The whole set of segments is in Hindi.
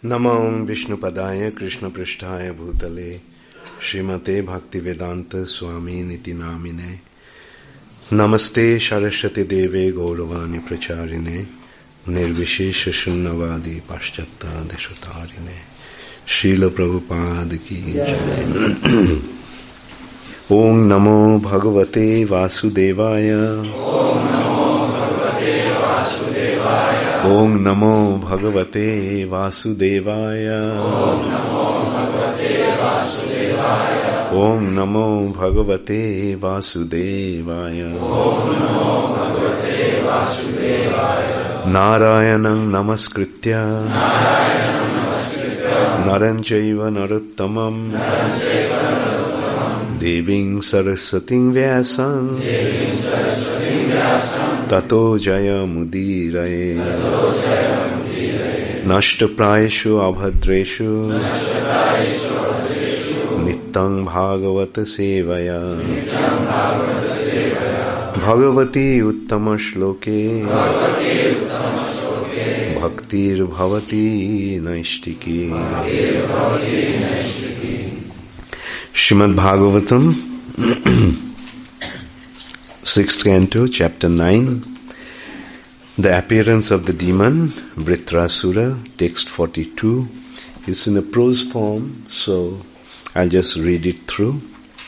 नमो विष्णुपदाय कृष्णपृष्ठाय भूतले श्रीमते भक्तिवेदांत स्वामी निति नामिने नमस्ते सरस्वती देवे गौरवाणी प्रचारिणे निर्विशेष शून्यवादी पाश्चात्यादेशतारिणे श्रील प्रभुपाद की जय। ओम नमो भगवते वासुदेवाय। ओम नमो भगवते वासुदेवाय। ओम नमो भगवते वासुदेवाय। नारायणं नमस्कृत्य नरं चैव नरोत्तमं देवीं सरस्वतीं व्यासं ततो जयमुदीरये। नष्टप्रायेषु अभद्रेषु नित्यं भागवत सेवया भगवती उत्तम श्लोके भक्तिर्भवती नैष्टिकी। Shrimad Bhagavatam 6th canto, chapter 9, the appearance of the demon Vritrasura, text 42. It's in a prose form, so I'll just read it through.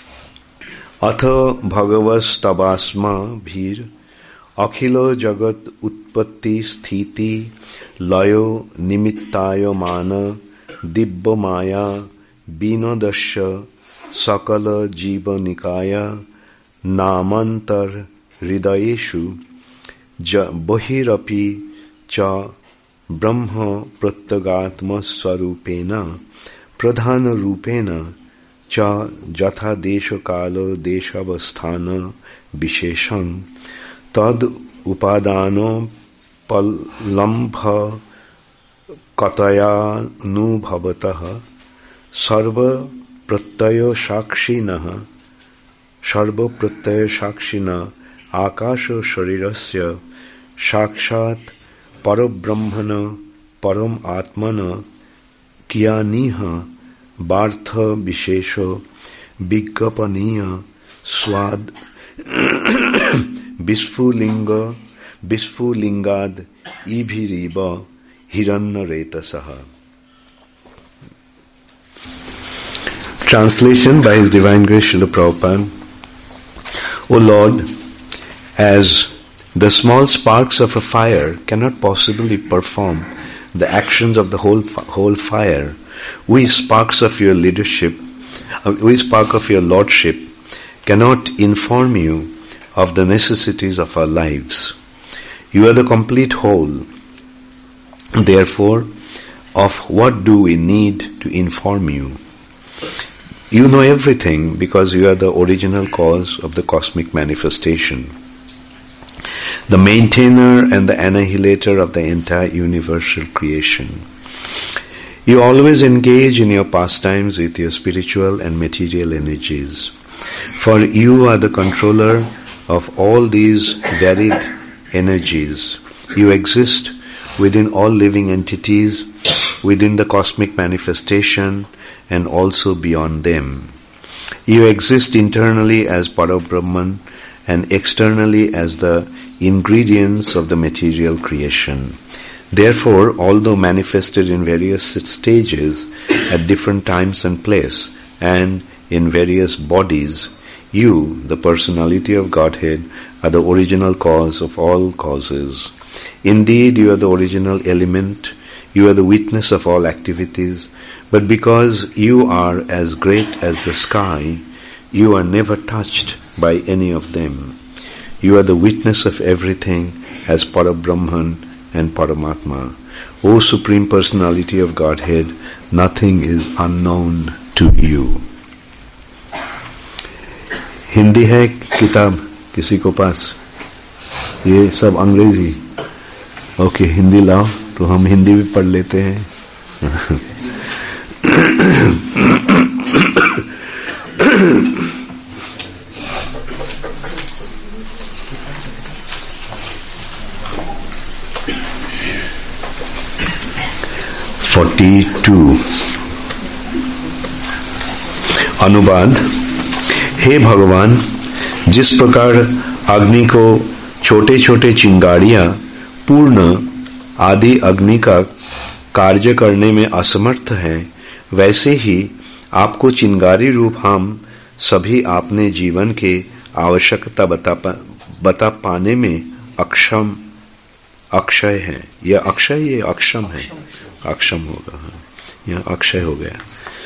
Atha bhagavas tabasma bhir akhilo jagat utpatti sthiti layo nimittayo mana dibba maya binodasya sakala jiva nikaya नामांतर हृदयेषु बहिरपि च ब्रह्म प्रत्यगात्म स्वरूपेण प्रधान रूपेण च यथा देश काल देशावस्थान विशेषं तद उपादानो पलम्भ कतयानुभवतः सर्व प्रत्यय साक्षिणः सर्व प्रत्यय साक्षिण आकाश शरीरस्य साक्षात् परब्रह्मण परम आत्मन कियानिह बार्थ विशेषो विज्ञापनीय स्वाद विस्फुलिंगाद इभिरीव हिरण्यरेतसः। Translation by His Divine Grace Srila Prabhupada. O Lord, as the small sparks of a fire cannot possibly perform the actions of the whole fire, we sparks of your leadership, we spark of your lordship, cannot inform you of the necessities of our lives. You are the complete whole. Therefore, of what do we need to inform you? You know everything because you are the original cause of the cosmic manifestation, the maintainer and the annihilator of the entire universal creation. You always engage in your pastimes with your spiritual and material energies, for you are the controller of all these varied energies. You exist within all living entities, within the cosmic manifestation, and also beyond them. You exist internally as Parabrahman and externally as the ingredients of the material creation. Therefore, although manifested in various stages at different times and place and in various bodies, you, the personality of Godhead, are the original cause of all causes. Indeed, you are the original element. You are the witness of all activities, but because you are as great as the sky, you are never touched by any of them. You are the witness of everything as Parabrahman and Paramatma. O Supreme Personality of Godhead, nothing is unknown to you. Hindi है किताब किसी को पास? ये सब अंग्रेजी। ओके, हिंदी लाओ तो हम हिंदी भी पढ़ लेते हैं। 22 अनुवाद। हे भगवान, जिस प्रकार अग्नि को छोटे छोटे चिंगारियां पूर्ण आदि अग्नि का कार्य करने में असमर्थ हैं, वैसे ही आपको चिंगारी रूप हम सभी आपने जीवन के आवश्यकता बता पाने में अक्षय है। यह अक्षय, ये अक्षम है, अक्षम होगा, यह अक्षय हो गया।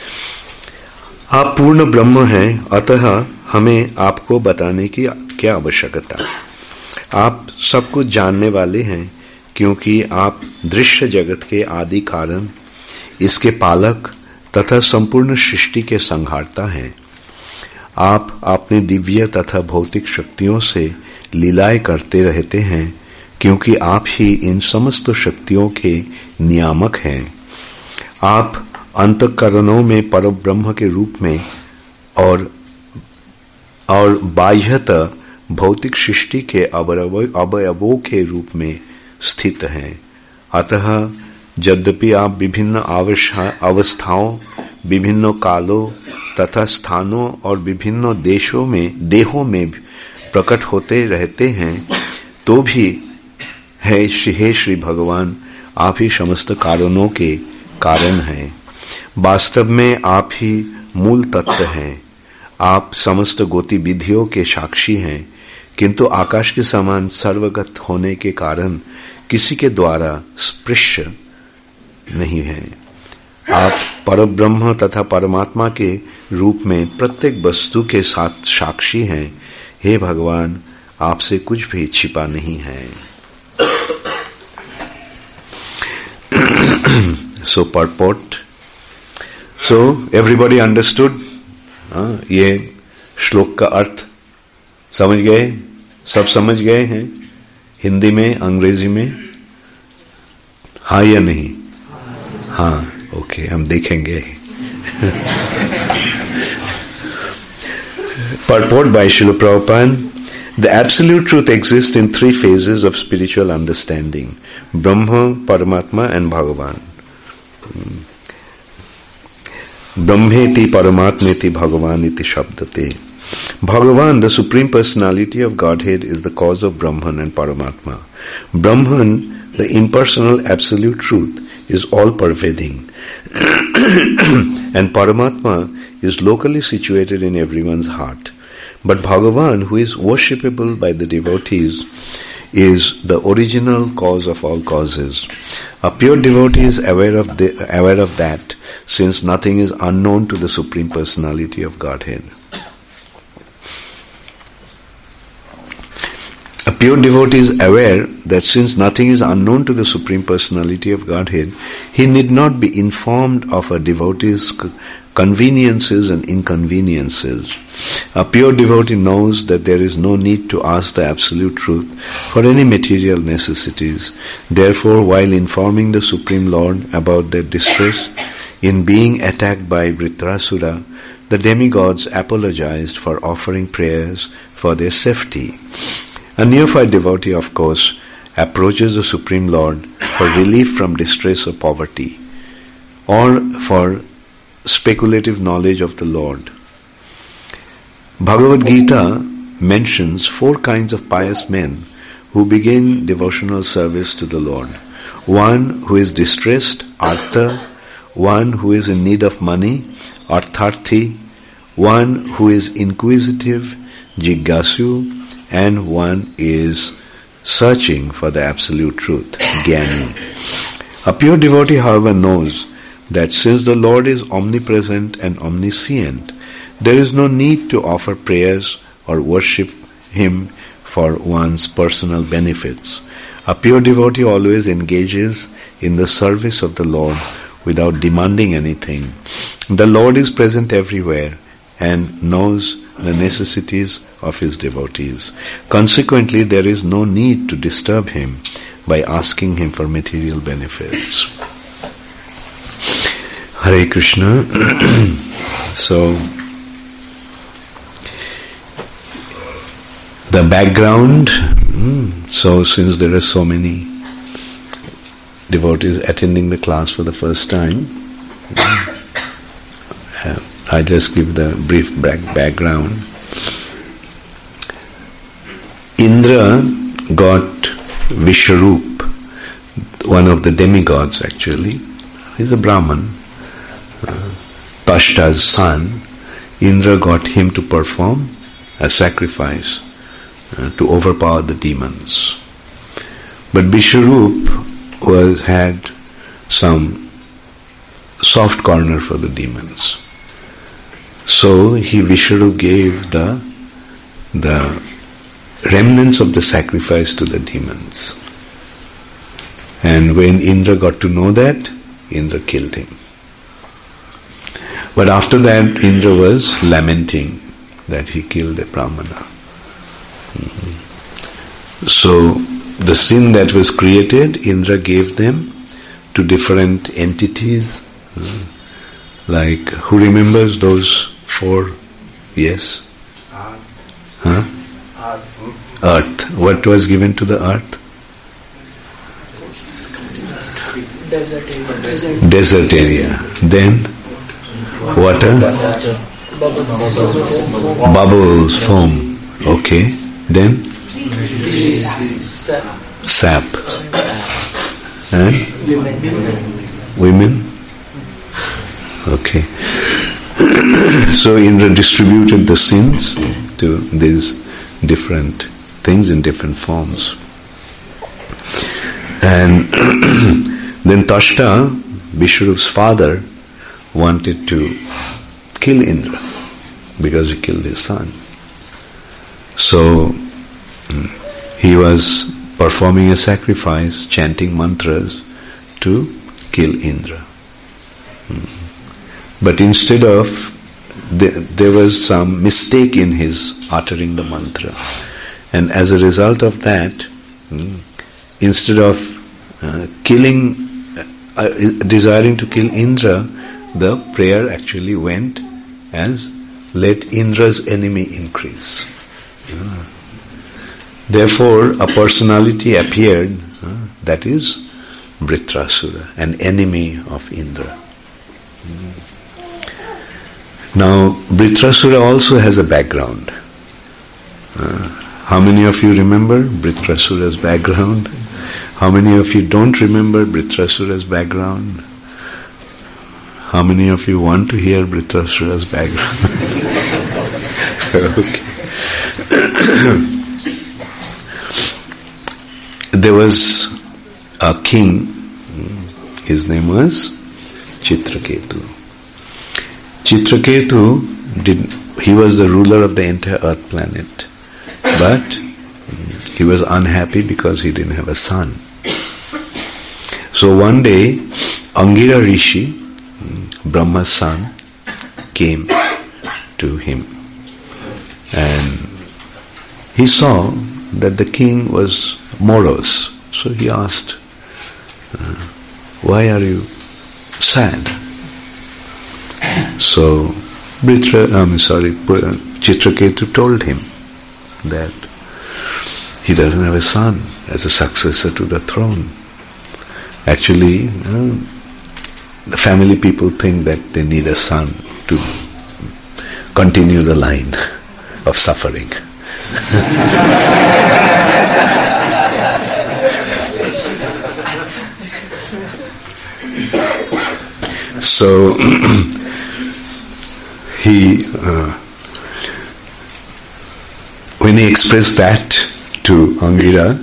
आप पूर्ण ब्रह्म हैं, अतः हमें आपको बताने की क्या आवश्यकता। आप सब कुछ जानने वाले हैं, क्योंकि आप दृश्य जगत के आदि कारण, इसके पालक तथा संपूर्ण सृष्टि के संहारता हैं। आप अपने दिव्य तथा भौतिक शक्तियों से लीलाएं करते रहते हैं, क्योंकि आप ही इन समस्त शक्तियों के नियामक हैं। आप अंतःकरणों में परब्रह्म के रूप में और बाह्यतः भौतिक सृष्टि के अवयवों के रूप में स्थित हैं। अतः यद्यपि आप विभिन्न अवस्थाओं, विभिन्न कालों तथा स्थानों और विभिन्न देहों में प्रकट होते रहते हैं, तो भी हे श्री भगवान, आप ही समस्त कारणों के कारण हैं। वास्तव में आप ही मूल तत्व हैं। आप समस्त गतिविधियों के साक्षी हैं, किंतु आकाश के समान सर्वगत होने के कारण किसी के द्वारा स्पृश्य नहीं है। आप परब्रह्म तथा परमात्मा के रूप में प्रत्येक वस्तु के साथ साक्षी हैं। हे भगवान, आपसे कुछ भी छिपा नहीं है। So purport. So everybody understood? ये श्लोक का अर्थ समझ गए? सब समझ गए हैं? हिंदी में, अंग्रेजी में? हाँ या नहीं? हाँ, ओके, हम देखेंगे। Purport by Srila Prabhupada. The absolute truth exists in three phases of spiritual understanding: Brahma, Paramatma and Bhagavan. Brahmeti Paramatmeti Bhagavaniti Shabdate. Bhagavan, the Supreme Personality of Godhead, is the cause of Brahman and Paramatma. Brahman, the impersonal absolute truth, is all-pervading. And Paramatma is locally situated in everyone's heart. But Bhagavan, who is worshipable by the devotees, is the original cause of all causes. A pure devotee is aware of that, since nothing is unknown to the Supreme Personality of Godhead. A pure devotee is aware that since nothing is unknown to the Supreme Personality of Godhead, he need not be informed of a devotee's conveniences and inconveniences. A pure devotee knows that there is no need to ask the absolute truth for any material necessities. Therefore, while informing the Supreme Lord about their distress in being attacked by Vritrasura, the demigods apologized for offering prayers for their safety. A neophyte devotee, of course, approaches the Supreme Lord for relief from distress or poverty, or for speculative knowledge of the Lord. Bhagavad Gita mentions 4 kinds of pious men who begin devotional service to the Lord. One who is distressed, artha; one who is in need of money, artharthi; one who is inquisitive, jiggasu; and one is searching for the absolute truth, jnani. A pure devotee, however, knows that since the Lord is omnipresent and omniscient, there is no need to offer prayers or worship Him for one's personal benefits. A pure devotee always engages in the service of the Lord without demanding anything. The Lord is present everywhere and knows the necessities of His devotees. Consequently, there is no need to disturb Him by asking Him for material benefits. Hare Krishna. So, the background, so since there are so many devotees attending the class for the first time, I just give the brief background. Indra got Vishwarup, one of the demigods actually. He's a Brahman, Tashta's son. Indra got him to perform a sacrifice to overpower the demons. But Vishwarup had some soft corner for the demons. So Vishwarup gave the remnants of the sacrifice to the demons. And when Indra got to know that, Indra killed him. But after that, Indra was lamenting that he killed a Brahmana. So the sin that was created, Indra gave them to different entities. Like, who remembers those 4? Yes? Huh? Earth. What was given to the earth? Desert area. Then water? Bubbles, foam. Okay. Then sap. And women? Okay. So Indra distributed the sins to these different things in different forms. And then Tashta, Vishwarup's father, wanted to kill Indra because he killed his son. So he was performing a sacrifice, chanting mantras to kill Indra. But instead of, there was some mistake in his uttering the mantra. And as a result of that, instead of desiring to kill Indra, the prayer actually went as, let Indra's enemy increase. Therefore, a personality appeared, that is Vritrasura, an enemy of Indra. Now, Vritrasura also has a background. How many of you remember Vritrasura's background? How many of you don't remember Vritrasura's background? How many of you want to hear Vritrasura's background? Okay. There was a king, his name was Chitraketu. Chitraketu, he was the ruler of the entire earth planet. But he was unhappy because he didn't have a son. So one day, Angira Rishi, Brahma's son, came to him. And he saw that the king was morose. So he asked, why are you sad? So Chitraketu told him that he doesn't have a son as a successor to the throne. Actually, the family people think that they need a son to continue the line of suffering. So when he expressed that to Angira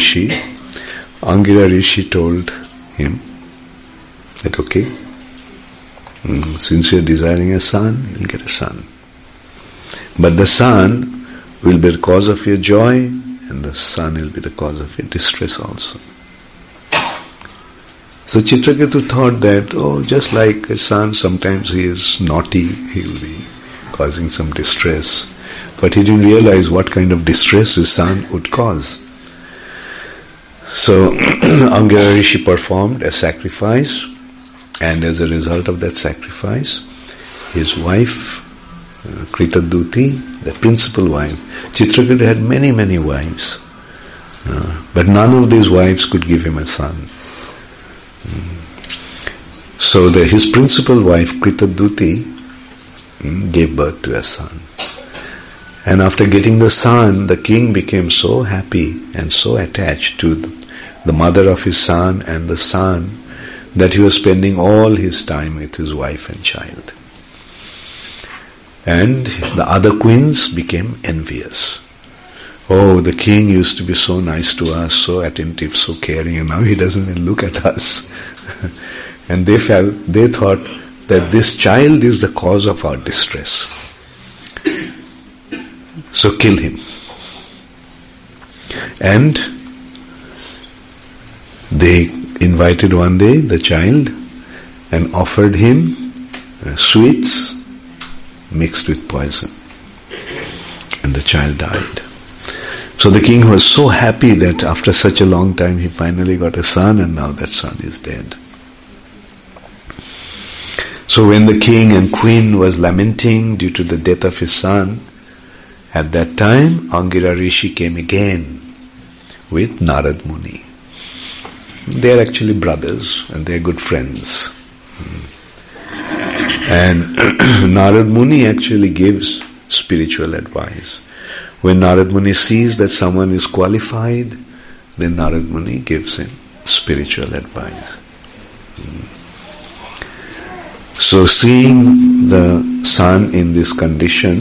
Rishi told him that, okay, since you are desiring a son, you'll get a son. But the son will be the cause of your joy, and the son will be the cause of your distress also. So Chitraketu thought that, just like a son, sometimes he is naughty, he will be causing some distress. But he didn't realize what kind of distress his son would cause. So Angira Rishi performed a sacrifice, and as a result of that sacrifice, his wife, Kritaduti, the principal wife, Chitraketu had many, many wives, but none of these wives could give him a son. So his principal wife, Kritaduti, gave birth to a son. And after getting the son, the king became so happy and so attached to the mother of his son and the son that he was spending all his time with his wife and child. And the other queens became envious. Oh, the king used to be so nice to us, so attentive, so caring, and now he doesn't even look at us. And they thought that this child is the cause of our distress. So kill him. And they invited one day the child and offered him sweets mixed with poison. And the child died. So the king was so happy that after such a long time he finally got a son, and now that son is dead. So when the king and queen was lamenting due to the death of his son, at that time Angira Rishi came again with Narad Muni. They are actually brothers and they are good friends. And Narad Muni actually gives spiritual advice. When Narad Muni sees that someone is qualified, then Narad Muni gives him spiritual advice. So seeing the son in this condition,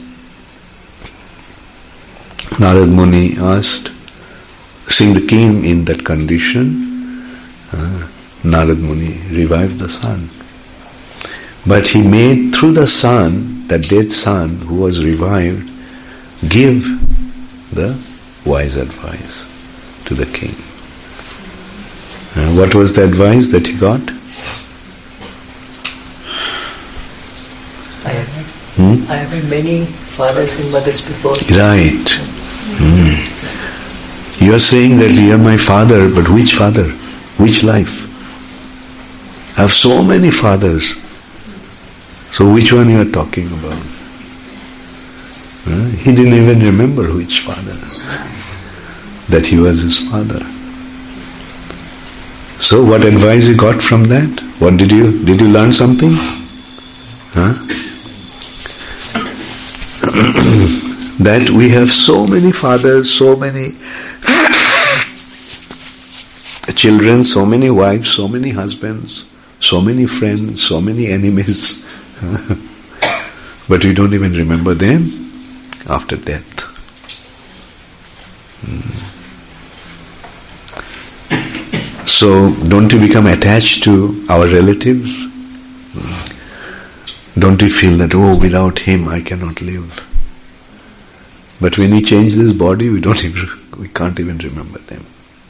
Narad Muni asked, seeing the king in that condition, Narad Muni revived the son. But he made through the son, that dead son who was revived, give the wise advice to the king. And what was the advice that he got? I have had many fathers and mothers before. Right. You are saying that you are my father, but which father? Which life? I have so many fathers. So which one you are talking about? He didn't even remember which father, that he was his father. So what advice you got from that? What did you learn something? That we have so many fathers, so many children, so many wives, so many husbands, so many friends, so many enemies. But we don't even remember them after death. So don't you become attached to our relatives? Don't you feel that, oh, without him I cannot live? But when we change this body, we can't even remember them.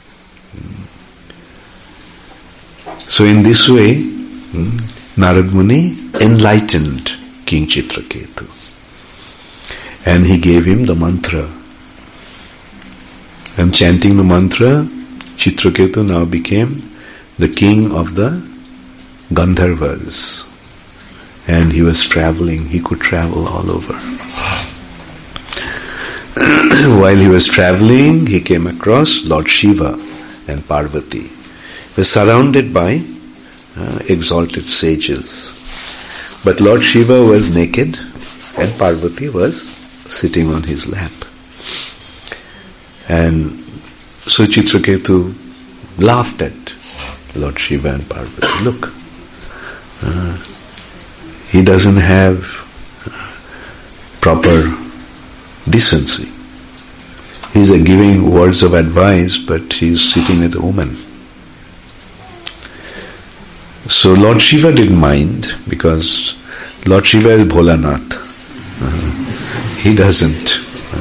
So in this way, Narad Muni enlightened King Chitraketu. And he gave him the mantra. And chanting the mantra, Chitraketu now became the king of the Gandharvas. And he was traveling, he could travel all over. While he was traveling, he came across Lord Shiva and Parvati. He was surrounded by exalted sages. But Lord Shiva was naked and Parvati was sitting on his lap. And so Chitraketu laughed at Lord Shiva and Parvati. Look, he doesn't have proper decency. He's giving words of advice, but he's sitting with a woman. So Lord Shiva didn't mind, because Lord Shiva is Bholanath. He doesn't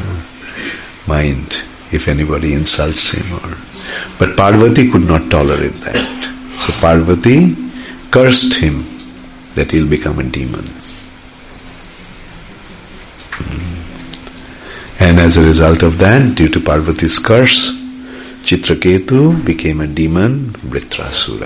mind if anybody insults him. But Parvati could not tolerate that. So Parvati cursed him that he'll become a demon. And as a result of that, due to Parvati's curse, Chitraketu became a demon, Vritrasura.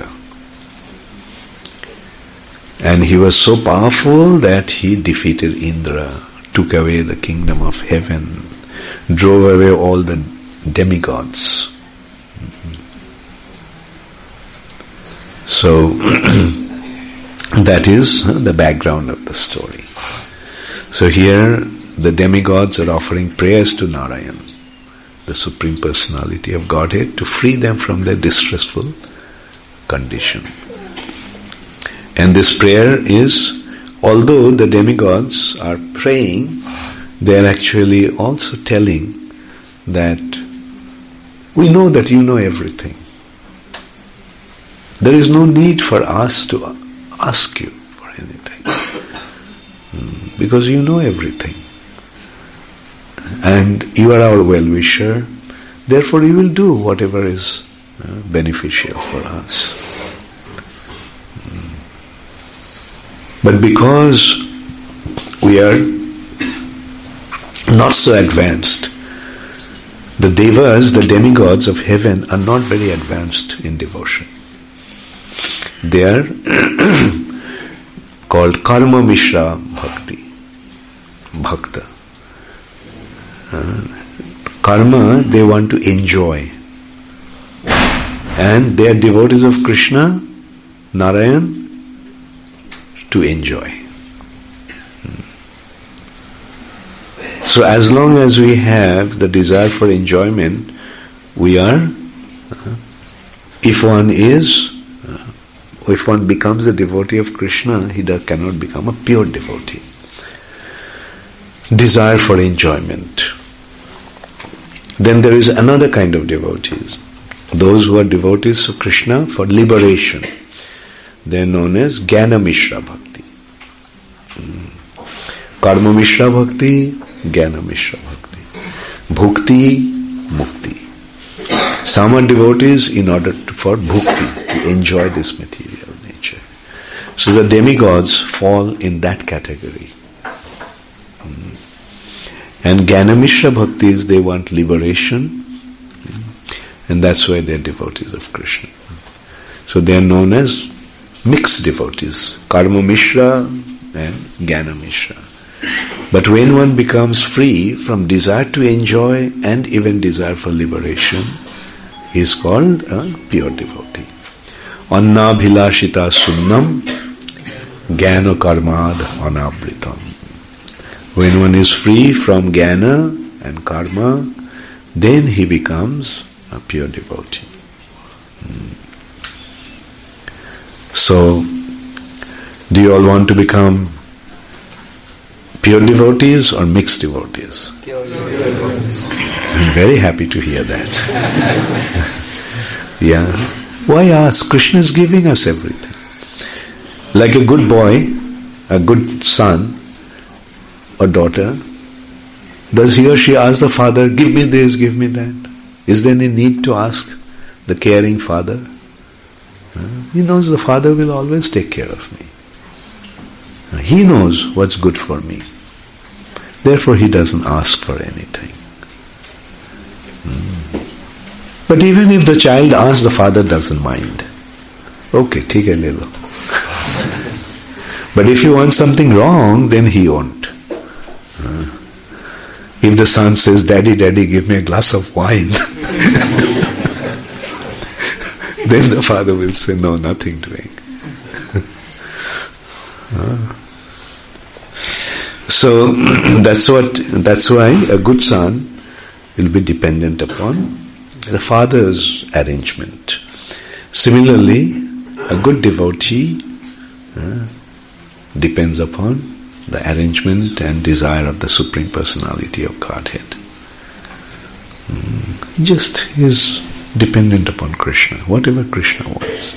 And he was so powerful that he defeated Indra, took away the kingdom of heaven, drove away all the demigods. So, that is the background of the story. So here, the demigods are offering prayers to Narayan, the Supreme Personality of Godhead, to free them from their distressful condition. And this prayer is, although the demigods are praying, they are actually also telling that we know that you know everything. There is no need for us to ask you for anything, because you know everything. And you are our well-wisher, therefore you will do whatever is beneficial for us. But because we are not so advanced, the devas, the demigods of heaven, are not very advanced in devotion. They are called Karma Mishra Bhakti, Bhakta. Karma, they want to enjoy. And they are devotees of Krishna, Narayan, to enjoy. So as long as we have the desire for enjoyment, we are, if one becomes a devotee of Krishna, he cannot become a pure devotee. Desire for enjoyment. Then there is another kind of devotees. Those who are devotees of Krishna for liberation. They are known as Jnana Mishra Bhakti. Karma Mishra Bhakti, Jnana Mishra Bhakti. Bhukti, Mukti. Some are devotees in order for bhukti, to enjoy this material nature. So the demigods fall in that category. And Jnana Mishra Bhaktis, they want liberation, and that's why they are devotees of Krishna. So they are known as mixed devotees, Karma Mishra and Jnana Mishra. But when one becomes free from desire to enjoy and even desire for liberation, he is called a pure devotee. Anna bhilashita sunnam jnana karmad anabritam. When one is free from jnana and karma, then he becomes a pure devotee. So, do you all want to become pure devotees or mixed devotees? Pure devotees. I'm very happy to hear that. Yeah. Why ask? Krishna is giving us everything. Like a good boy, a good son or daughter, does he or she ask the father, give me this, give me that? Is there any need to ask the caring father? He knows the father will always take care of me. He knows what's good for me. Therefore he doesn't ask for anything. But even if the child asks, the father doesn't mind. Okay, take a little. But if you want something wrong, then he won't. If the son says, Daddy, give me a glass of wine, then the father will say, no, nothing doing. So that's why a good son will be dependent upon the father's arrangement. Similarly, a good devotee depends upon the arrangement and desire of the Supreme Personality of Godhead. Just is dependent upon Krishna, whatever Krishna wants.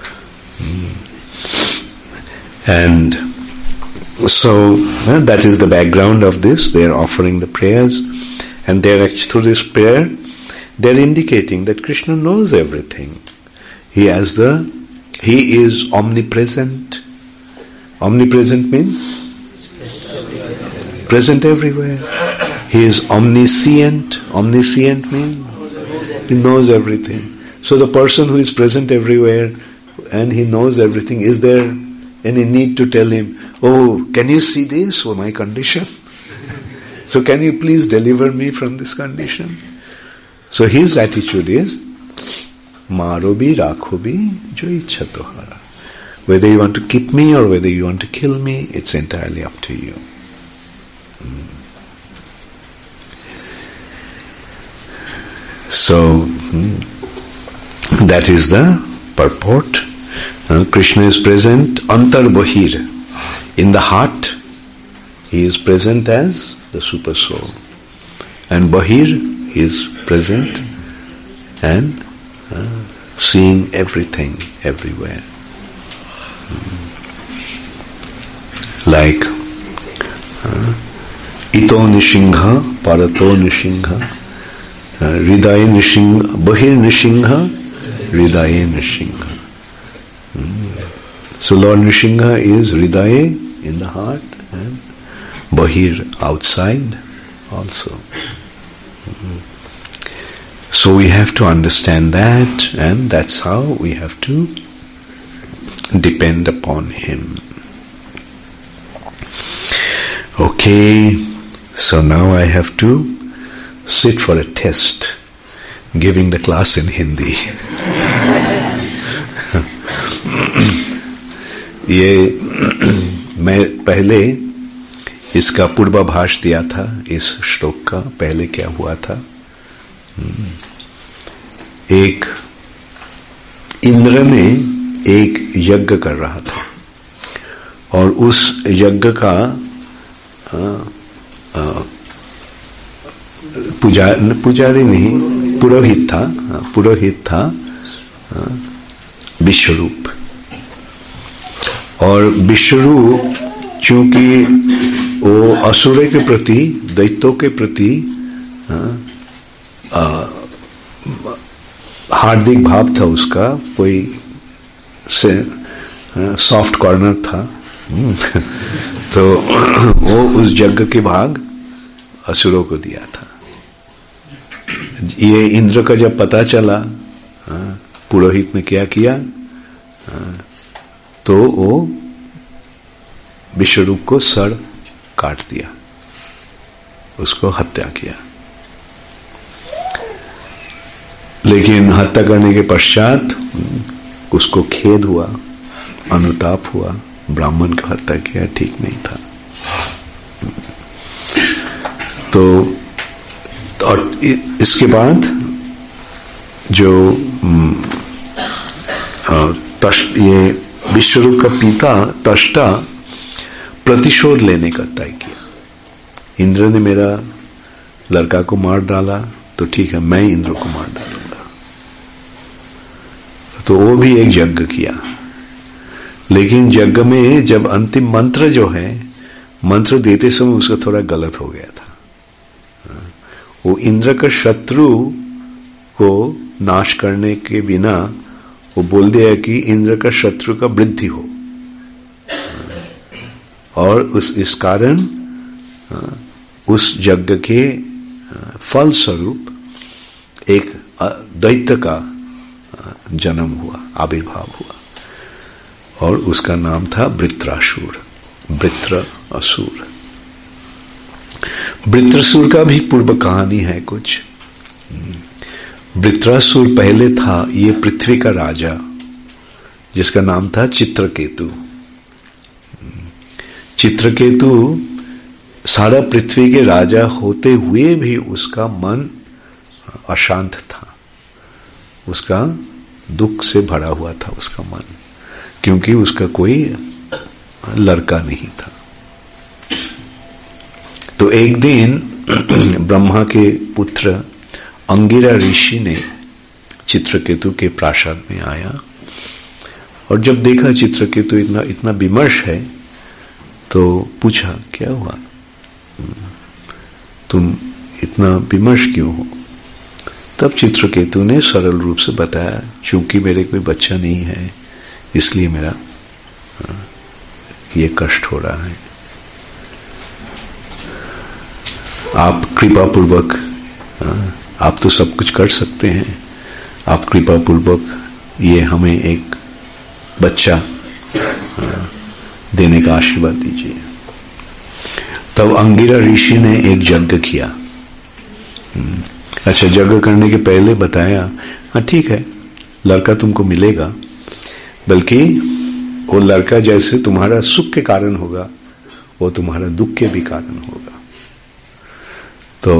And so that is the background of this. They are offering the prayers, and they are actually, through this prayer, they are indicating that Krishna knows everything. He is omnipresent. Omnipresent means present everywhere. He is omniscient. Omniscient means he knows everything. So the person who is present everywhere and he knows everything, is there any need to tell him, oh, can you see this, or my condition? So can you please deliver me from this condition? So his attitude is, मारो भी राखो भी जो इच्छा तुम्हारा. Whether you want to keep me or whether you want to kill me, it's entirely up to you. So, that is the purport. Krishna is present antar bahir. In the heart, he is present as the super soul. And bahir, he is present and seeing everything, everywhere. Like ito nishingha, parato nishingha, hridaye nishingha, bahir nishingha, hridaye nishingha. So Lord Nrsimha is hridaye, in the heart, and bahir, outside also. So we have to understand that, and that's how we have to depend upon him. Okay, so now I have to sit for a test, giving the class in Hindi. ये मैं पहले इसका पूर्वाभास दिया था, इस श्लोक का पहले क्या हुआ था. एक इंद्र ने एक यज्ञ कर रहा था और उस यज्ञ का पुजारी नहीं, पुरोहित था विश्वरूप. और विश्वरूप चूंकि वो असुरों के प्रति, दैत्यों के प्रति हार्दिक भाव था उसका, कोई से सॉफ्ट कॉर्नर था. तो वो उस यज्ञ के भाग असुरों को दिया था. ये इंद्र का जब पता चला, पुरोहित ने क्या किया, तो वो विश्वरूप को सर काट दिया, उसको हत्या किया. लेकिन हत्या करने के पश्चात उसको खेद हुआ, अनुताप हुआ, ब्राह्मण को हत्या किया ठीक नहीं था. तो और इसके बाद जो ये विश्वरूप का पिता तष्टा प्रतिशोध लेने का तय किया. इंद्र ने मेरा लड़का को मार डाला, तो ठीक है, मैं इंद्र को मार डालूंगा. तो वो भी एक यज्ञ किया. लेकिन यज्ञ में जब अंतिम मंत्र जो है, मंत्र देते समय उसका थोड़ा गलत हो गया था. वो इंद्र का शत्रु को नाश करने के बिना वो बोल दिया कि इंद्र का शत्रु का वृद्धि हो. और इस कारण उस यज्ञ के फल स्वरूप एक दैत्य का जन्म हुआ, आविर्भाव हुआ, और उसका नाम था वृत्रासुर, वृत्र असुर. वृत्रासुर का भी पूर्व कहानी है कुछ. वृत्रासुर पहले था ये पृथ्वी का राजा, जिसका नाम था चित्रकेतु. चित्रकेतु सारा पृथ्वी के राजा होते हुए भी उसका मन अशांत था, उसका दुख से भरा हुआ था उसका मन, क्योंकि उसका कोई लड़का नहीं था. तो एक दिन ब्रह्मा के पुत्र अंगिरा ऋषि ने चित्रकेतु के प्रासाद में आया, और जब देखा चित्रकेतु इतना विमर्श है, तो पूछा क्या हुआ, तुम इतना विमर्श क्यों हो. तब चित्रकेतु ने सरल रूप से बताया, चूंकि मेरे कोई बच्चा नहीं है, इसलिए मेरा ये कष्ट हो रहा है. आप कृपा पूर्वक, आप तो सब कुछ कर सकते हैं, आप कृपा पूर्वक ये हमें एक बच्चा देने का आशीर्वाद दीजिए. तब अंगिरा ऋषि ने एक यज्ञ किया. अच्छा, यज्ञ करने के पहले बताया, हाँ ठीक है, लड़का तुमको मिलेगा, बल्कि वो लड़का जैसे तुम्हारा सुख के कारण होगा, वो तुम्हारा दुख के भी कारण होगा। तो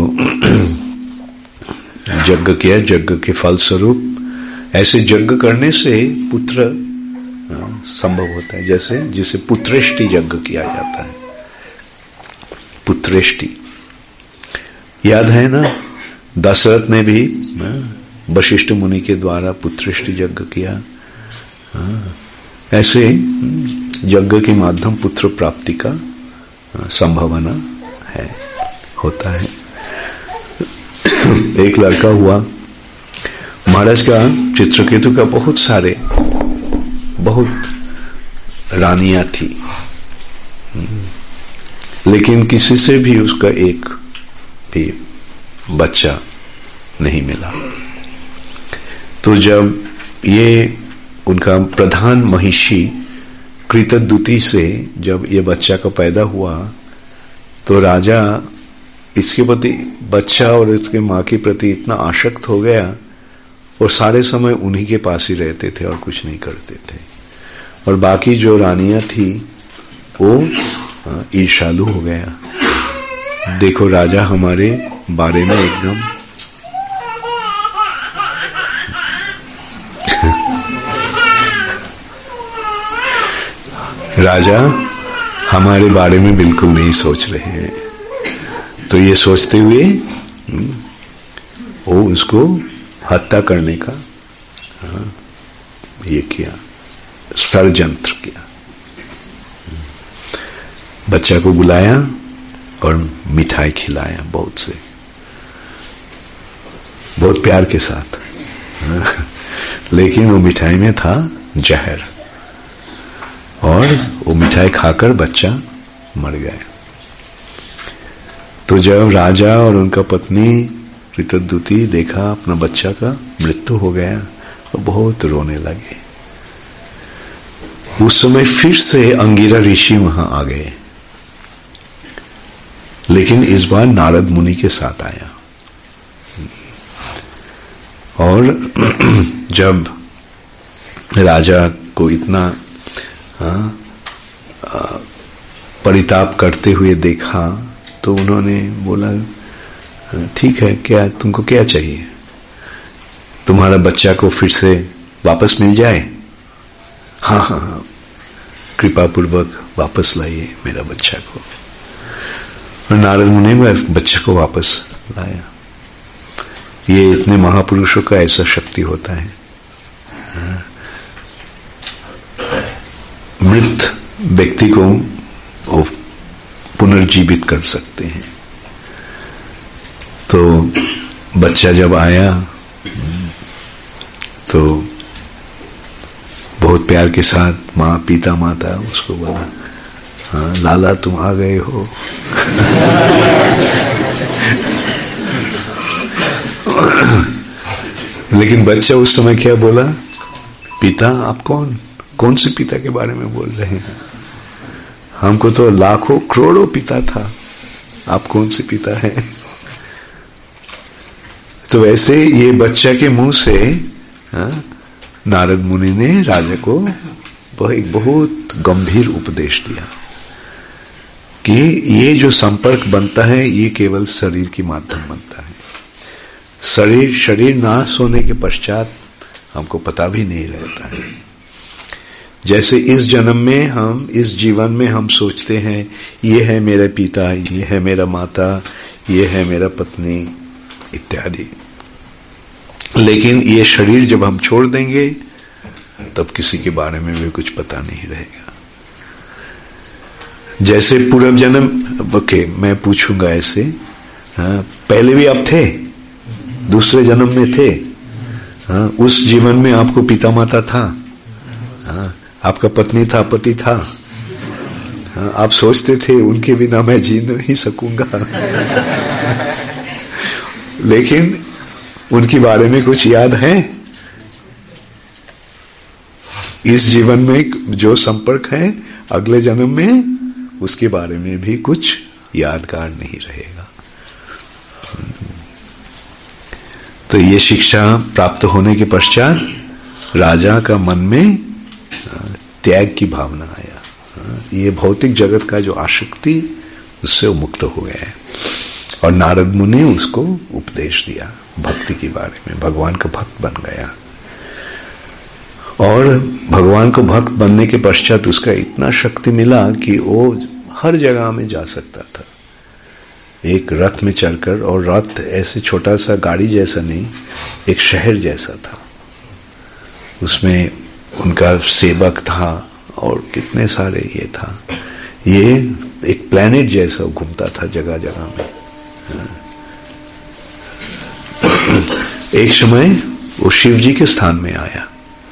यज्ञ किया, यज्ञ के फलस्वरूप ऐसे यज्ञ करने से पुत्र संभव होता है। जैसे जिसे पुत्रेष्टि यज्ञ किया जाता है, पुत्रेष्टि याद है ना, दशरथ ने भी वशिष्ठ मुनि के द्वारा पुत्रेष्टि यज्ञ किया। ऐसे यज्ञ के माध्यम पुत्र प्राप्ति का संभावना है, होता है। एक लड़का हुआ, महाराज का चित्रकेतु का बहुत रानियां थी, लेकिन किसी से भी उसका एक भी बच्चा नहीं मिला। तो जब ये उनका प्रधान महिषी कृतद्युति से जब ये बच्चा का पैदा हुआ, तो राजा इसके प्रति, बच्चा और इसके माँ के प्रति इतना आसक्त हो गया और सारे समय उन्हीं के पास ही रहते थे और कुछ नहीं करते थे। और बाकी जो रानियां थी वो ईर्ष्यालु हो गया। देखो राजा हमारे बारे में एकदम राजा हमारे बारे में बिल्कुल नहीं सोच रहे हैं। तो ये सोचते हुए वो उसको हत्या करने का ये किया, षड्यंत्र किया। बच्चा को बुलाया और मिठाई खिलाया बहुत प्यार के साथ, लेकिन वो मिठाई में था जहर, और वो मिठाई खाकर बच्चा मर गया। तो जब राजा और उनका पत्नी कृतद्युति देखा अपना बच्चा का मृत्यु हो गया, तो बहुत रोने लगे। उस समय फिर से अंगिरा ऋषि वहां आ गए, लेकिन इस बार नारद मुनि के साथ आया। और जब राजा को इतना परिताप करते हुए देखा, तो उन्होंने बोला, ठीक है, क्या तुमको क्या चाहिए? तुम्हारा बच्चा को फिर से वापस मिल जाए? हाँ, कृपा पूर्वक वापस लाइए मेरा बच्चा को। और नारद मुनि ने बच्चे को वापस लाया। ये इतने महापुरुषों का ऐसा शक्ति होता है, मृत व्यक्ति को वो पुनर्जीवित कर सकते हैं। तो बच्चा जब आया तो बहुत प्यार के साथ माँ, पिता, माता उसको बोला, हाँ लाला तुम आ गए हो। लेकिन बच्चा उस समय क्या बोला? पिता? आप कौन से पिता के बारे में बोल रहे हैं? हमको तो लाखों करोड़ों पिता था, आप कौन से पिता हैं? तो वैसे ये बच्चा के मुंह से नारद मुनि ने राजा को एक बहुत गंभीर उपदेश दिया कि ये जो संपर्क बनता है ये केवल शरीर के माध्यम बनता है। शरीर नाश होने के पश्चात हमको पता भी नहीं रहता है। जैसे इस जन्म में हम, इस जीवन में हम सोचते हैं ये है मेरा पिता, ये है मेरा माता, ये है मेरा पत्नी इत्यादि, लेकिन ये शरीर जब हम छोड़ देंगे तब किसी के बारे में भी कुछ पता नहीं रहेगा। जैसे पूर्व जन्म, ओके मैं पूछूंगा ऐसे, पहले भी आप थे, दूसरे जन्म में थे, उस जीवन में आपको पिता माता था, आपका पत्नी था, पति था, आप सोचते थे उनके बिना मैं जी नहीं सकूंगा, लेकिन उनके बारे में कुछ याद है? इस जीवन में जो संपर्क है, अगले जन्म में उसके बारे में भी कुछ यादगार नहीं रहेगा। तो ये शिक्षा प्राप्त होने के पश्चात राजा का मन में त्याग की भावना आया। ये भौतिक जगत का जो आसक्ति, उससे वो मुक्त हो गया है। और नारद मुनि उसको उपदेश दिया भक्ति के बारे में, भगवान का भक्त बन गया। और भगवान को भक्त बनने के पश्चात उसका इतना शक्ति मिला कि वो हर जगह में जा सकता था, एक रथ में चढ़कर। और रथ ऐसे छोटा सा गाड़ी जैसा नहीं, एक शहर जैसा था। उसमें उनका सेवक था और कितने सारे ये था। ये एक प्लेनेट जैसा घूमता था जगह जगह में। एक समय वो शिव जी के स्थान में आया,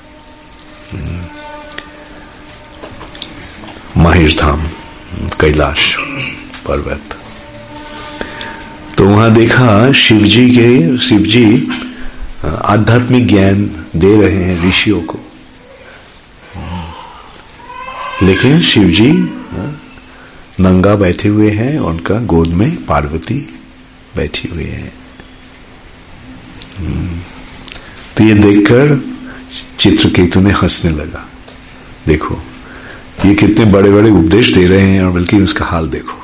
महेश धाम, कैलाश पर्वत। तो वहां देखा शिव जी आध्यात्मिक ज्ञान दे रहे हैं ऋषियों को। लेकिन शिव जी नंगा बैठे हुए हैं, उनका गोद में पार्वती बैठी हुई है। तो ये देखकर चित्रकेतु ने हंसने लगा। देखो ये कितने बड़े बड़े उपदेश दे रहे हैं, और बल्कि उसका हाल देखो।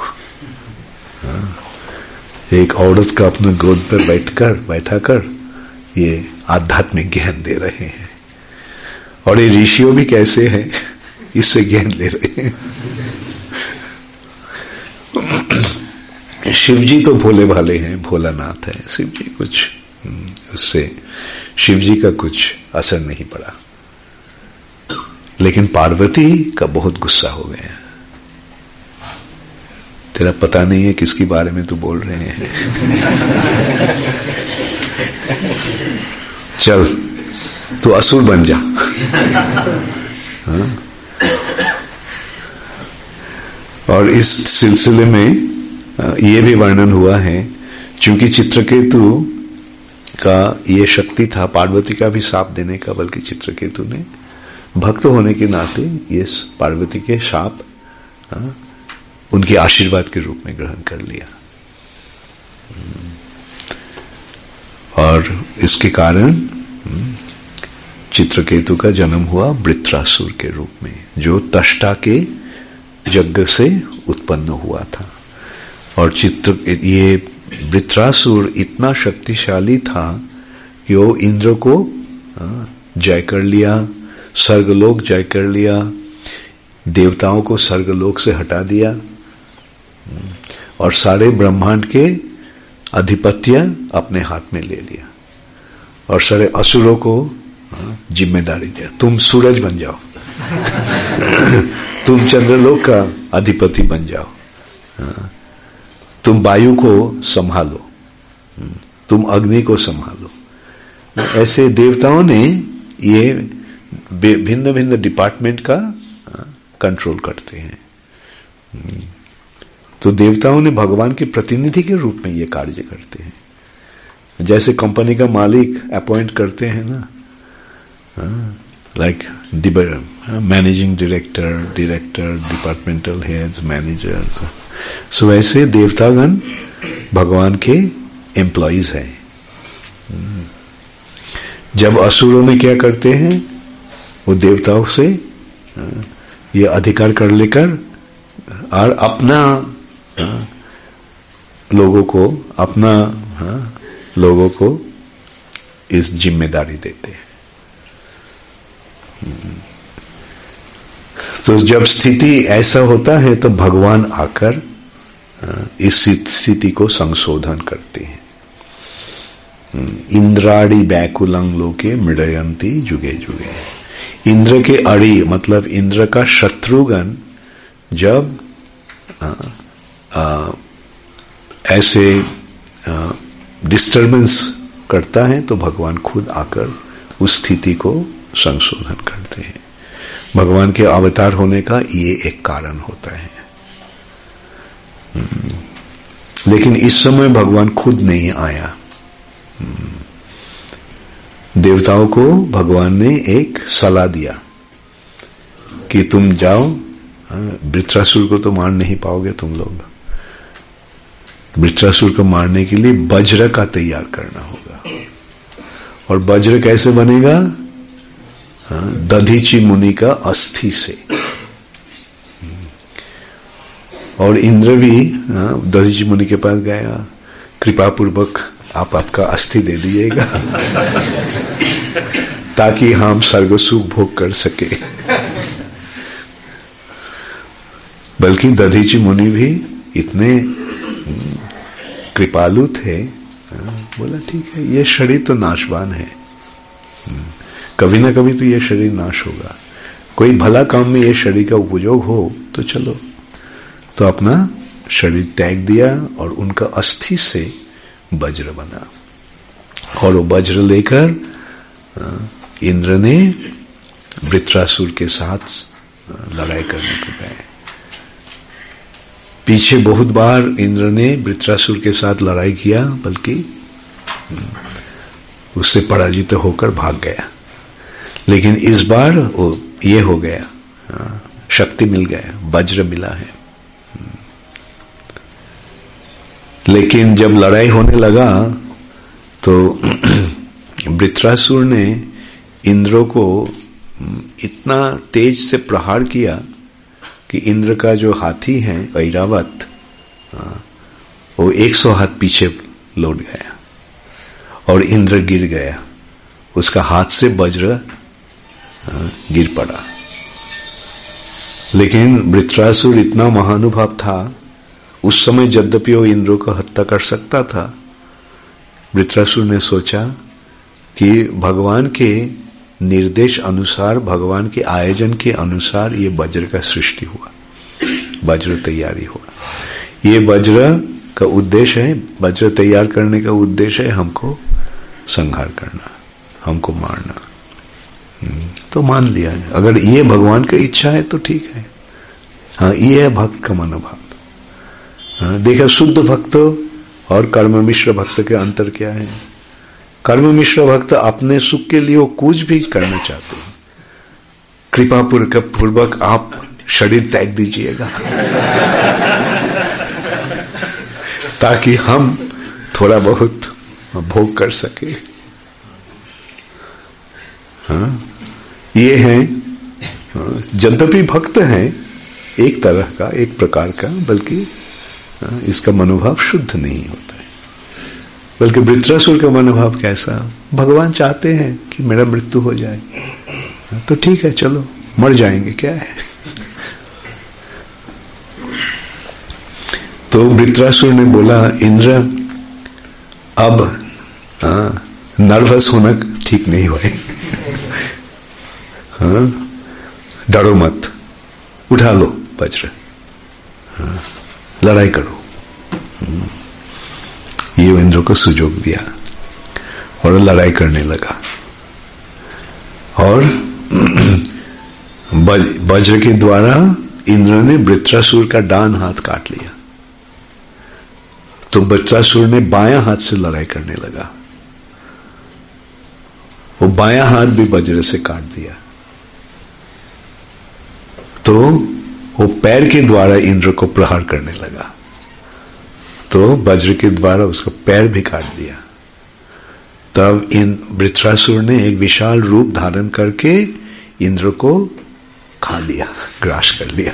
एक औरत का अपने गोद पर बैठाकर ये आध्यात्मिक ज्ञान दे रहे हैं। और ये ऋषियों भी कैसे हैं, इससे ज्ञान ले रहे हैं। शिव जी तो भोले भाले हैं, भोलानाथ है शिव जी, कुछ उससे शिव जी का कुछ असर नहीं पड़ा। लेकिन पार्वती का बहुत गुस्सा हो गया। तेरा पता नहीं है किसके बारे में तू बोल रहे हैं। चल तू असुर बन जा। और इस सिलसिले में ये भी वर्णन हुआ है, चूंकि चित्रकेतु का ये शक्ति था पार्वती का भी शाप देने का, बल्कि चित्रकेतु ने भक्त होने के नाते ये पार्वती के शाप उनके आशीर्वाद के रूप में ग्रहण कर लिया। और इसके कारण चित्रकेतु का जन्म हुआ वृत्रासुर के रूप में, जो तष्टा के यज्ञ से उत्पन्न हुआ था। और ये वृत्रासुर इतना शक्तिशाली था कि वो इंद्र को जय कर लिया, स्वर्गलोक जय कर लिया, देवताओं को स्वर्गलोक से हटा दिया, और सारे ब्रह्मांड के आधिपत्य अपने हाथ में ले लिया। और सारे असुरों को जिम्मेदारी दिया, तुम सूरज बन जाओ, तुम चंद्रलोक का अधिपति बन जाओ, तुम वायु को संभालो, तुम अग्नि को संभालो। ऐसे देवताओं ने ये भिन्न भिन्न डिपार्टमेंट का कंट्रोल करते हैं। तो देवताओं ने भगवान के प्रतिनिधि के रूप में ये कार्य करते हैं। जैसे कंपनी का मालिक अपॉइंट करते हैं ना, like managing director, departmental heads, managers. So वैसे देवतागण भगवान के एम्प्लॉइज हैं। जब असुरों ने क्या करते हैं, वो देवताओं से ये अधिकार कर लेकर और अपना लोगों को इस जिम्मेदारी देते हैं। तो जब स्थिति ऐसा होता है तो भगवान आकर इस स्थिति को संशोधन करते हैं। इंद्राड़ी बैकुलंग लोके मृडयंती जुगे जुगे। इंद्र के अड़ी मतलब इंद्र का शत्रुगण जब ऐसे डिस्टर्बेंस करता है तो भगवान खुद आकर उस स्थिति को संशोधन करते हैं। भगवान के अवतार होने का ये एक कारण होता है। लेकिन इस समय भगवान खुद नहीं आया। देवताओं को भगवान ने एक सलाह दिया कि तुम जाओ, वृत्रासुर को तो मार नहीं पाओगे तुम लोग, वृत्रासुर को मारने के लिए वज्र का तैयार करना होगा। और वज्र कैसे बनेगा? दधीची मुनि का अस्थि से। और इंद्र भी दधीची मुनि के पास गया, कृपा पूर्वक आप आपका अस्थि दे दीजिएगा ताकि हम स्वर्ग सुख भोग कर सके। बल्कि दधीची मुनि भी इतने कृपालु थे, बोला ठीक है, ये शरीर तो नाशवान है, कभी ना कभी तो ये शरीर नाश होगा, कोई भला काम में ये शरीर का उपयोग हो तो चलो। तो अपना शरीर त्याग दिया और उनका अस्थि से वज्र बना, और वो वज्र लेकर इंद्र ने वृत्रासुर के साथ लड़ाई करने को गए। पीछे बहुत बार इंद्र ने वृत्रासुर के साथ लड़ाई किया, बल्कि उससे पराजित होकर भाग गया। लेकिन इस बार वो ये हो गया, शक्ति मिल गया, वज्र मिला है। लेकिन जब लड़ाई होने लगा तो वृत्रासुर ने इंद्र को इतना तेज से प्रहार किया कि इंद्र का जो हाथी है ऐरावत, वो 100 हाथ पीछे लौट गया और इंद्र गिर गया, उसका हाथ से वज्र गिर पड़ा। लेकिन वृत्रासुर इतना महानुभाव था, उस समय यद्यपि वो इंद्र को हत्या कर सकता था, वृत्रासुर ने सोचा कि भगवान के निर्देश अनुसार, भगवान के आयोजन के अनुसार ये वज्र का सृष्टि हुआ, वज्र तैयारी हुआ। ये वज्र का उद्देश्य है, वज्र तैयार करने का उद्देश्य है हमको संहार करना, हमको मारना। तो मान लिया, अगर ये भगवान की इच्छा है तो ठीक है। हाँ, ये है भक्त का मनोभाव। देखा, शुद्ध भक्त और कर्म मिश्र भक्त के अंतर क्या है। कर्म मिश्र भक्त अपने सुख के लिए वो कुछ भी करना चाहते हैं, कृपा पूर्वक आप शरीर त्याग दीजिएगा ताकि हम थोड़ा बहुत भोग कर सके। हाँ, ये है, यद्यपि भक्त है एक तरह का, एक प्रकार का, बल्कि इसका मनोभाव शुद्ध नहीं होता है। बल्कि वृत्रासुर का मनोभाव कैसा, भगवान चाहते हैं कि मेरा मृत्यु हो जाए, तो ठीक है, चलो मर जाएंगे, क्या है। तो वृत्रासुर ने बोला, इंद्र अब नर्वस होना ठीक नहीं हुआ है, डरो मत, उठा लो वज्र, लड़ाई करो। ये इंद्र को सुजोग दिया और लड़ाई करने लगा, और वज्र के द्वारा इंद्र ने वृत्रासुर का डान हाथ काट लिया। तो वृत्रासुर ने बायां हाथ से लड़ाई करने लगा, वो बायां हाथ भी वज्र से काट दिया। तो वो पैर के द्वारा इंद्र को प्रहार करने लगा, तो वज्र के द्वारा उसका पैर भी काट दिया। तब इन वृत्रासुर ने एक विशाल रूप धारण करके इंद्र को खा लिया, ग्रास कर लिया,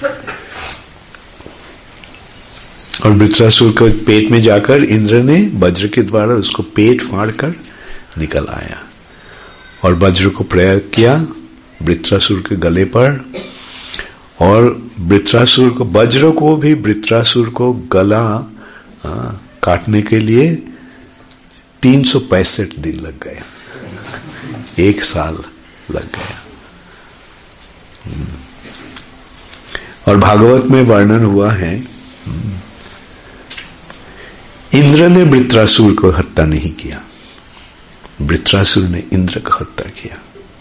और वृत्रासुर को पेट में जाकर इंद्र ने वज्र के द्वारा उसको पेट फाड़ कर निकल आया, और वज्र को प्रयोग किया वृत्रासुर के गले पर, और वृत्रासुर को, वज्र को भी वृत्रासुर को गला काटने के लिए 365 दिन लग गए, 1 साल लग गया। और भागवत में वर्णन हुआ है, इंद्र ने वृत्रासुर को हत्या नहीं किया, वृत्रासुर ने इंद्र को हत्या किया।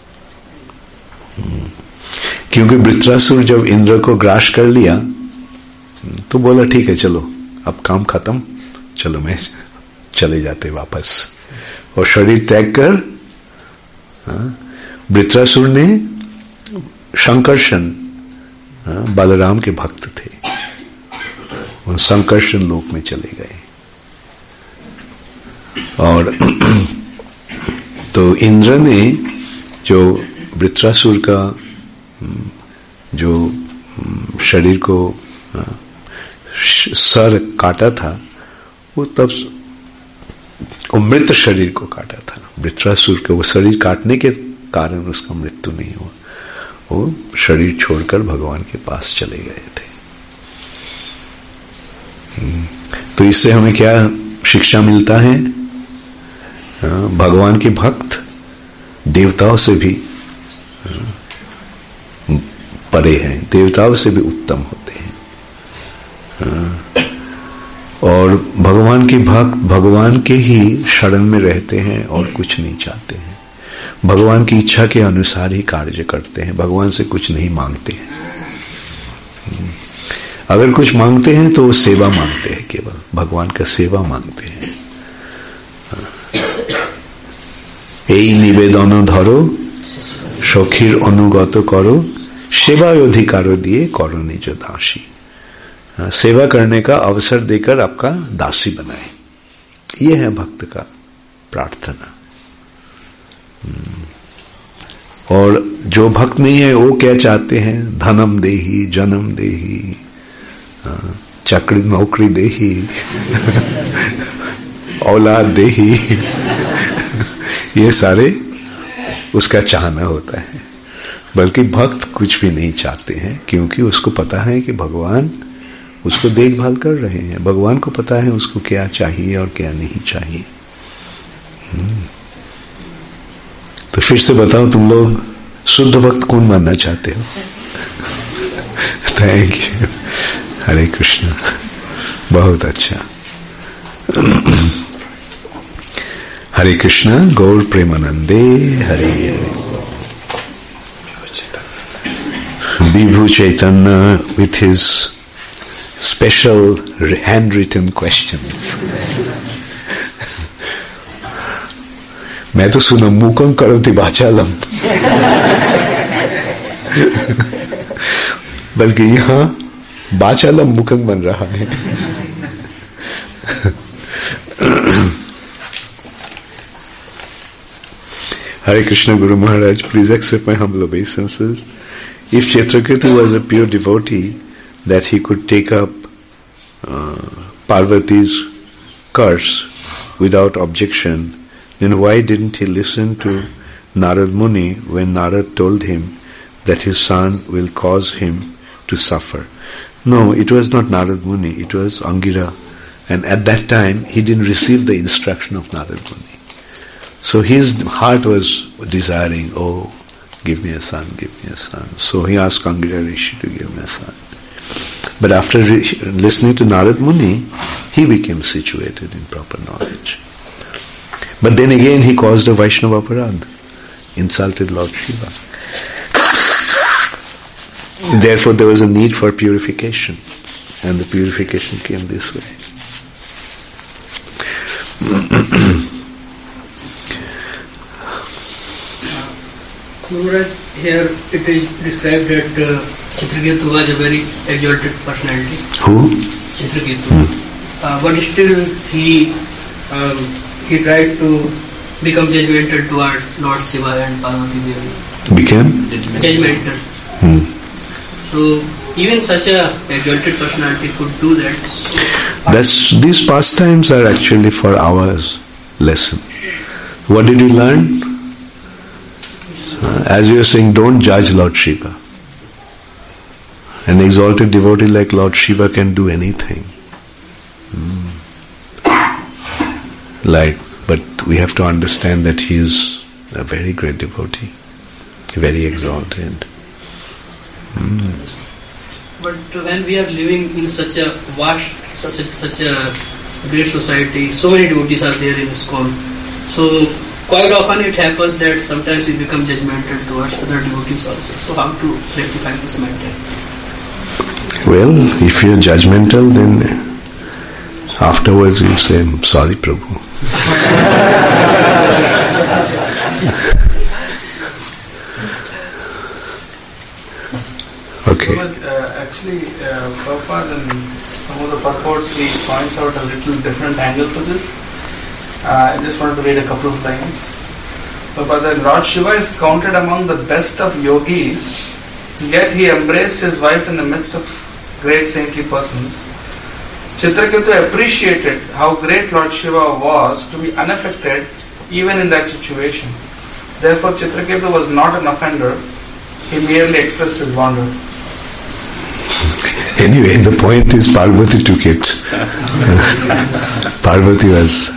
क्योंकि वृत्रासुर जब इंद्र को ग्रास कर लिया तो बोला ठीक है, चलो अब काम खत्म, चलो मैं चले जाते वापस, और शरीर त्याग कर वृत्रासुर ने, शंकरशन बलराम के भक्त थे, वो शंकरशन लोक में चले गए। और तो इंद्र ने जो वृत्रासुर का जो शरीर को सर काटा था, वो तब वो मृत शरीर को काटा था। वृत्रासुर के वो शरीर काटने के कारण उसका मृत्यु नहीं हुआ, वो शरीर छोड़कर भगवान के पास चले गए थे। तो इससे हमें क्या शिक्षा मिलता है? भगवान के भक्त देवताओं से भी परे हैं, देवताओं से भी उत्तम होते हैं। और भगवान के भक्त भगवान के ही शरण में रहते हैं और कुछ नहीं चाहते हैं, भगवान की इच्छा के अनुसार ही कार्य करते हैं, भगवान से कुछ नहीं मांगते हैं। अगर कुछ मांगते हैं तो वो सेवा मांगते हैं, केवल भगवान का सेवा मांगते हैं। এই নিবেদন ধরো সখীর অনুগত করো सेवा अधिकार दिए करो निज दासी। सेवा करने का अवसर देकर आपका दासी बनाए, ये है भक्त का प्रार्थना। और जो भक्त नहीं है वो क्या चाहते हैं? धनम देही, जन्म देही, चाकरी नौकरी देही, औलाद देही, ये सारे उसका चाहना होता है। बल्कि भक्त कुछ भी नहीं चाहते हैं, क्योंकि उसको पता है कि भगवान उसको देखभाल कर रहे हैं, भगवान को पता है उसको क्या चाहिए और क्या नहीं चाहिए। तो फिर से बताओ, तुम लोग शुद्ध भक्त कौन मानना चाहते हो? थैंक यू, हरे कृष्ण, बहुत अच्छा। हरे कृष्ण, गौर प्रेमानंदे, Hare Hare. Vibhu Chaitanya with his special handwritten questions. मैं तो सुना मूकं करोति वाचालम, बल्कि यहाँ वाचालम मूकं बन रहा है। Hare Krishna, Guru Maharaj, please accept my humble obeisances. If Chitraketu was a pure devotee, that he could take up Parvati's curse without objection, then why didn't he listen to Narad Muni when Narad told him that his son will cause him to suffer? No, it was not Narad Muni, it was Angira. And at that time, he didn't receive the instruction of Narad Muni. So his heart was desiring, oh, give me a son, give me a son. So he asked Angira Rishi to give him a son. But after listening to Narad Muni, he became situated in proper knowledge. But then again he caused a Vaishnava aparadh, insulted Lord Shiva. Therefore there was a need for purification, and the purification came this way. Here it is described that Chitraketu was a very exalted personality. Who? Chitraketu. But still he tried to become judgmental towards Lord Shiva and Parvati Devi. Became? Judgmental. So even such a exalted personality could do that. So, these pastimes are actually for our lesson. What did you learn? As you are saying, don't judge Lord Shiva. An exalted devotee like Lord Shiva can do anything. But we have to understand that he is a very great devotee, very exalted. But when we are living in such a vast, such a great society, so many devotees are there in ISKCON. So quite often it happens that sometimes we become judgmental towards other devotees also. So how to rectify this matter? Well, if you are judgmental, then afterwards you say, sorry Prabhu. Okay. Actually, Prabhupada in some of the purports he points out a little different angle to this. I just wanted to read a couple of lines. Prabhupada said, Lord Shiva is counted among the best of yogis, yet he embraced his wife in the midst of great saintly persons. Chitraketu appreciated how great Lord Shiva was to be unaffected even in that situation. Therefore, Chitraketu was not an offender. He merely expressed his wonder. Anyway, the point is Parvati took it. Parvati was...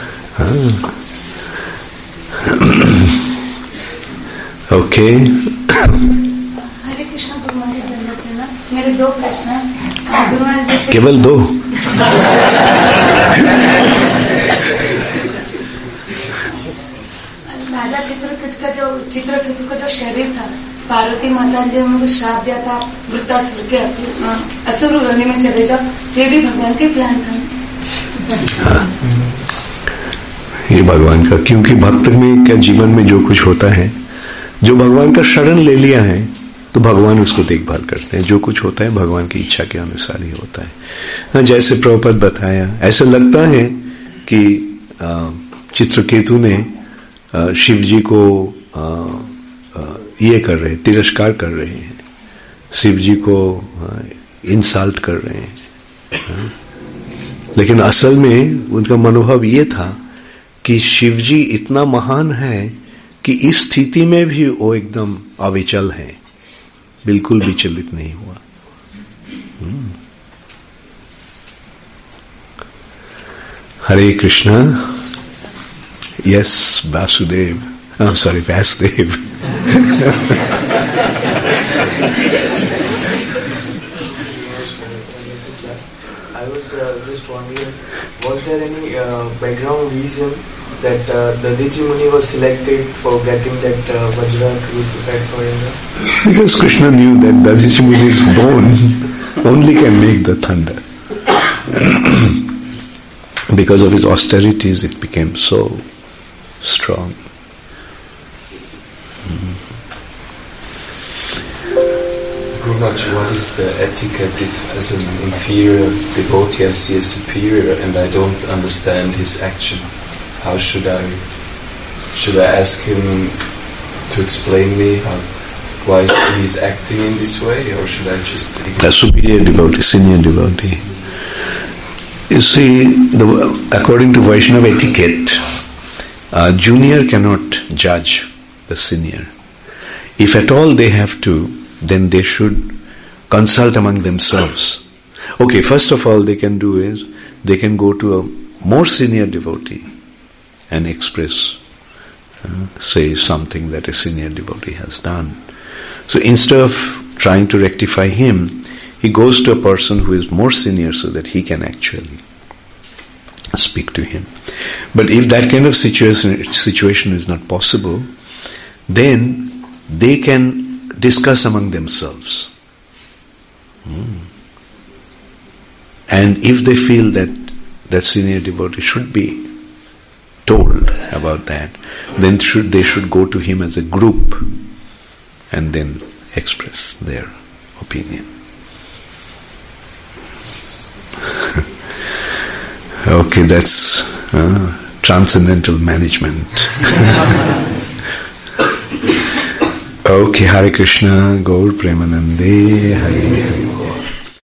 Okay. हरे कृष्ण भगवान के दंडवत प्रणाम। मेरे दो प्रश्न हैं। गुरुवार जैसे केवल दो? राजा चित्रकेतु का जो शरीर था, पार्वती माता ने जो उनको श्राप दिया था, वृत्तासुर के असुर योनि में चले जाओ, ये भी भगवान के प्लान था। ये भगवान का, क्योंकि भक्त में क्या जीवन में जो कुछ होता है, जो भगवान का शरण ले लिया है तो भगवान उसको देखभाल करते हैं। जो कुछ होता है भगवान की इच्छा के अनुसार ही होता है। जैसे प्रभुपाद बताया, ऐसा लगता है कि चित्रकेतु ने शिव जी को ये कर रहे, तिरस्कार कर रहे हैं, शिव जी को इंसल्ट कर रहे हैं। लेकिन असल में उनका मनोभाव ये था कि शिव जी इतना महान है कि इस स्थिति में भी वो एकदम अविचल है, बिल्कुल विचलित नहीं हुआ। Hare Krishna. Yes Vasudev, sorry Vyasdev. I was just wondering, was there any background reason that Dadiji Muni was selected for getting that Vajra to fight for Indra? Because Krishna knew that Dadiji Muni's bone only can make the thunder. Because of his austerities, it became so strong. Gurumaji, what is the etiquette if as an inferior devotee I see a superior and I don't understand his action? How should I ask him to explain me why he's acting in this way, or should I just ignore? A superior devotee, senior devotee. You see, according to Vaishnava etiquette, junior cannot judge the senior. If at all they have to, then they should consult among themselves. Okay, first of all they can do is, they can go to a more senior devotee and express, say something that a senior devotee has done. So instead of trying to rectify him, he goes to a person who is more senior so that he can actually speak to him. But if that kind of situation is not possible, then they can discuss among themselves. And if they feel that senior devotee should be told about that, then they should go to him as a group and then express their opinion. Okay, that's transcendental management. Okay, Hare Krishna, Gaur Premanande, Hare Hare.